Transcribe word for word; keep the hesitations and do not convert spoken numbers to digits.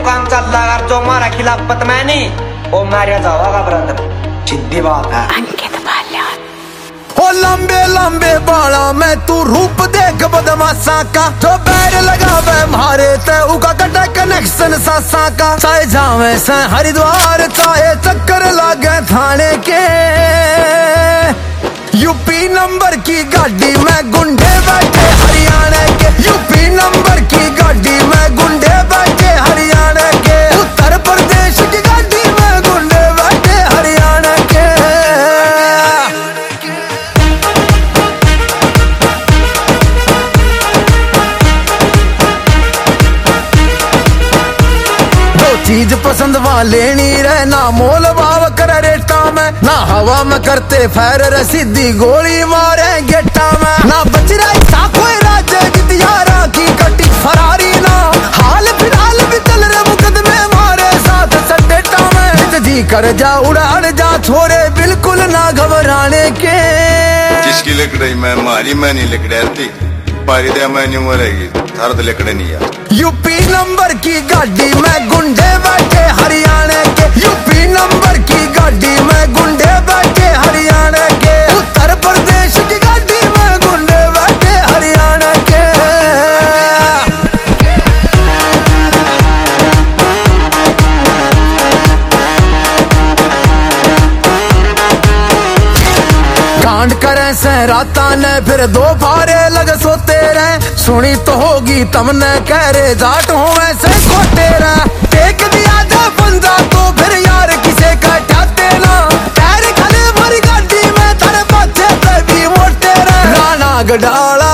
काम चल रहा है, जो हमारा खिलाफत में नहीं वो मारिया जाओगा ब्रदर, सीधी बात है। अंकित बाल्यान ओ लंबे लंबे बाला में तू रूप देख बदमाशा का, जो बैर लगावे मारे ते उका कटे कनेक्शन सासा का। चाहे जावे से हरिद्वार चाहे चक्कर लागे थाने के, यूपी नंबर की गाड़ी में गुंडे बैठे हरियाणा के, यूपी नंबर की गाड़ी में गुंडे बैठे हरियाणा के, उत्तर प्रदेश की गाड़ी में गुंडे बैठे हरियाणा के। दो चीज पसंद वहां लेनी रहे, ना मोल भाव कर रेटा में, ना हवा में करते फैर रसीदी गोली मारे गेटा में, ना बच रही कोई राज्य जितियारा की कटी फरारी, ना हाल फिलहाल भी चल रहे मुकदमे मारे साथ सडेटा में। जी कर जा उड़ान जा छोरे बिल्कुल ना घबराने के, जिसकी लकड़ी मैं मारी मैं नहीं लकड़ती पारी दे मैं नहीं मरेगी थारा तो लकड़े नहीं है। यूपी नंबर की गाड़ी में गुंडे बैठे हरियाणा के, यूपी नंबर की गाड़ी में गुंडे बैठे हरियाणा के, उत्तर प्रदेश की गाड़ी में गुंडे बैठे हरियाणा के। कांड करे से राता ने फिर दो फारे लग सोते रहे, सुनी तो होगी तमने कह रे जाट हो वैसे खोटे रहे, टेक दिया जा बंदा तो फिर यार किसे कटाते ना, पैर खले भरी गाड़ी में तेरे बच्चे भी मोटे रहे। राणा गडाला